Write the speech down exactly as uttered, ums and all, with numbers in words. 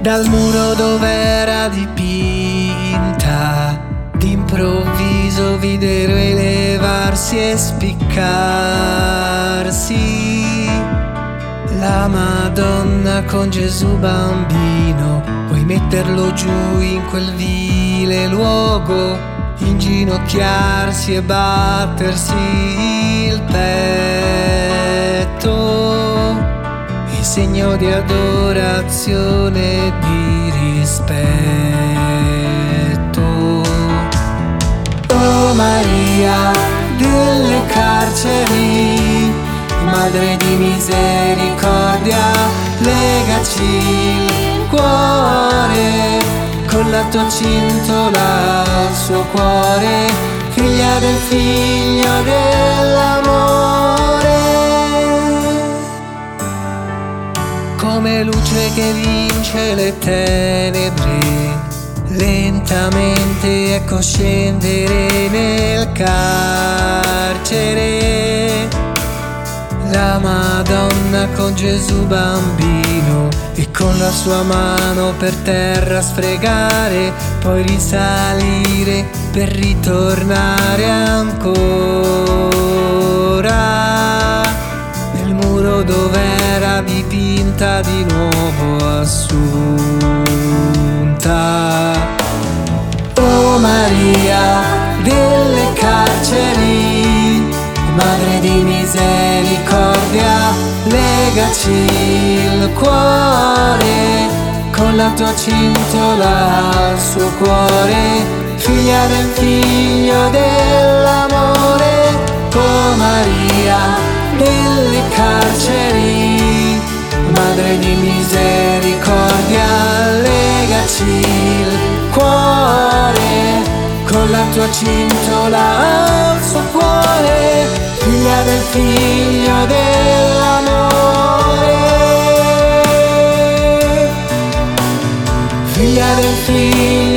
Dal muro dov'era dipinta, d'improvviso videro elevarsi e spiccarsi la Madonna con Gesù bambino. Puoi metterlo giù in quel vile luogo, inginocchiarsi e battersi il petto, in segno di adorazione e di rispetto. Oh Maria delle carceri, Madre di misericordia, legaci il cuore con la tua cintola al suo cuore, figlia del figlio dell'amore. Come luce che vince le tenebre, lentamente ecco scendere nel carcere la Madonna con Gesù bambino, e con la sua mano per terra sfregare, poi risalire per ritornare ancora nel muro dov'era dipinta di nuovo assunta. Oh Maria delle carceri, Madre di misericordia, legaci il cuore con la tua cintola al suo cuore, figlia del figlio dell'amore. Oh Maria delle carceri, Madre di misericordia, legaci il cuore con la tua cintola al suo cuore, figlia del figlio dell'amore, figlia del figlio